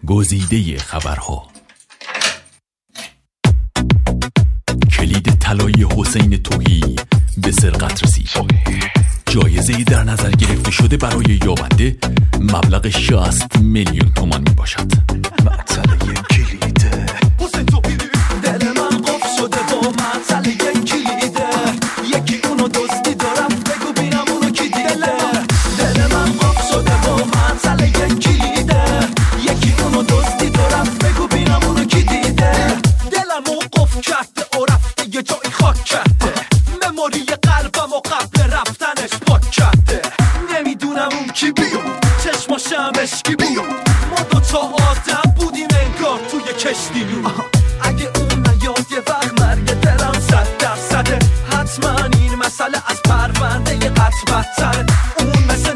گزیده خبرها. کلید طلایی حسین تهی به سرقت رسید. جایزه در نظر گرفته شده برای یابنده مبلغ 60 میلیون تومان می باشد. معطل کلیده حسین تهی، دل من قفل شده با معطل کلیده. یکی اونو دزدی دارم، بگو بینم اونو کی دیده. دل من قفل شده با معطل کلیده. یکی اونو دزدی دارم، بگو بینم اونو کی دیده. دلمو قفل کرده و رفته یه جایی خاک کرده. مموری قلبم و قبل رفتنش پاک کرده. نمیدونم اون کی بیاد، چشماشم اشکی بود. ما دوتا آدم بودیم انگار توی کشتی نور. اگه اون نیاد یه وقت مرگ دلم 100%. حتما این مسئله از پرونده یه قتل بدتره. اون مثل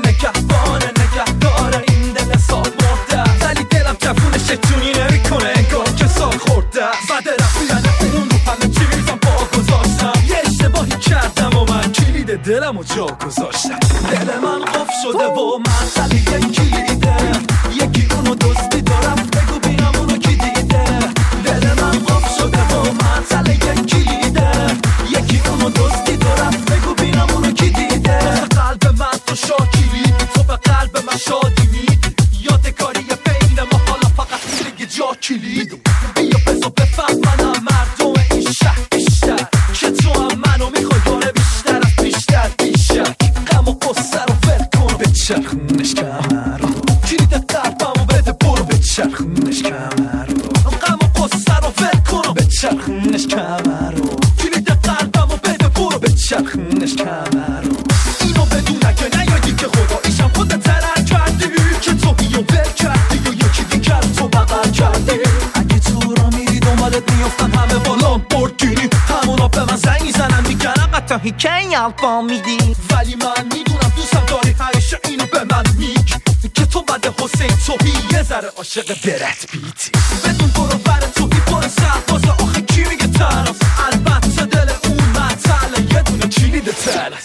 نگهداره این دل سال مرده. ولی دلم جفونش جونی نمیکنه انگار که سال خورده. زده رفتن اون رو همه چیزم با گذاشتم. یه اشتباهی کردم و من کلید دلم رو جا گذاشتم. دل من قفل شده و معطل کلیده. یکی اونو دزدی دارم، بگو بینم اونو کی دیده. دل من قفل شده و معطل کلیده. یکی اونو دزدی دارم، بگو بینم اونو کی دیده. قلب من تو شاکیلی، تو به قلب من شادی میدی. یادگاری بین ما حالا فقط میگه جا کلید. بیا بزا بفهمنم مردم این شهر بیشتر که تو هم منو میخوای یاره بیشتر از بیشتر. غم و قصه رو ول کن، به چرخونش کمر رو. کلید قلبمو بده برو، به چرخونش کمر رو. غم و قصه رو ول کن، به چرخونش کمر رو. کلید قلبمو بده برو، به چرخونش کمر رو. اینو بدون اگه نیادی که خداییشم خودت ترک کردی. که تو بیو ول کردی و یکی دیگر تو بغل کردی. اگه تو را میری دنبالت میافتن همه با لامبورگینی. همونا به من زنگ میزنن میگن قطعی کی الفا میدی. ولی من میدونم دوستم داری، همیشه اینو به من میگی که تو بعد حسین تهی یه ذره عاشق برد بیتی. بدون برو بر توهی پر سرباز، آخه کی میگه ترس. البته دل اون معطله یه دونه کلید ترس.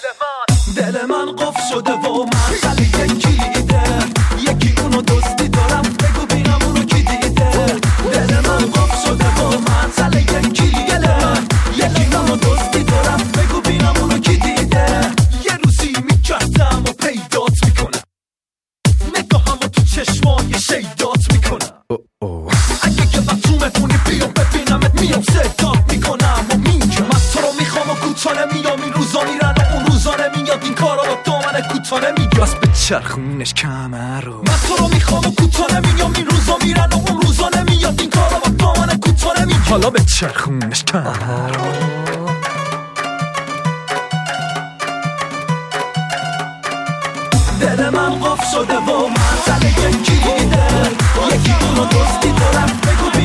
دل من قفل شده و معطل کلیده. یکی اونو دزدی دارم، بگو بینم اونو کی دیده. دل من قفل شده و معطل کلیده. یکی اونو دزدی دارم، بگو بینم اونو کی دیده. یه روزی میکردم و پیدات میکنم، نگاهمو تو چشمای شیدات میکنم. اگه که من تو مهمونی بیام ببینمت میام صدات میکنم و میگم من تو رو میخوام و کوتاه نمیام. این روزا میرن و اون روزا نمیاد، این کارا رو دامن کوتاه نمیاد. بس به چرخونش کمر رو. من تو رو میخوام و کوتاه نمیام. این روزا میرن و اون روزا نمیاد، این کارا رو دامن کوتاه نمیاد. حالا به چرخونش کمر رو. دل من قفل شده و معطل کلیده. یکی اونو دزدی دارم، بگو